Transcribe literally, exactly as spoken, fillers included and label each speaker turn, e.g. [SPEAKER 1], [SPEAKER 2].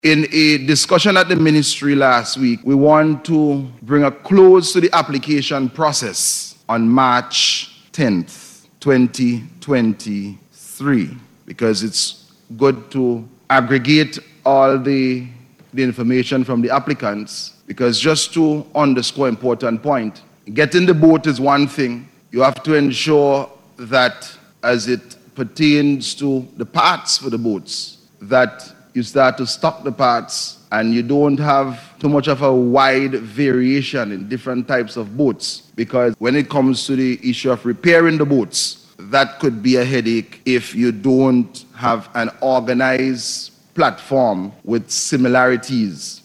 [SPEAKER 1] In a discussion at the ministry last week, we want to bring a close to the application process on March tenth, twenty twenty-three, because it's good to aggregate all the, the information from the applicants, because just to underscore an important point, getting the boat is one thing. You have to ensure that as it pertains to the parts for the boats, that you start to stock the parts and you don't have too much of a wide variation in different types of boats, because when it comes to the issue of repairing the boats, that could be a headache if you don't have an organized platform with similarities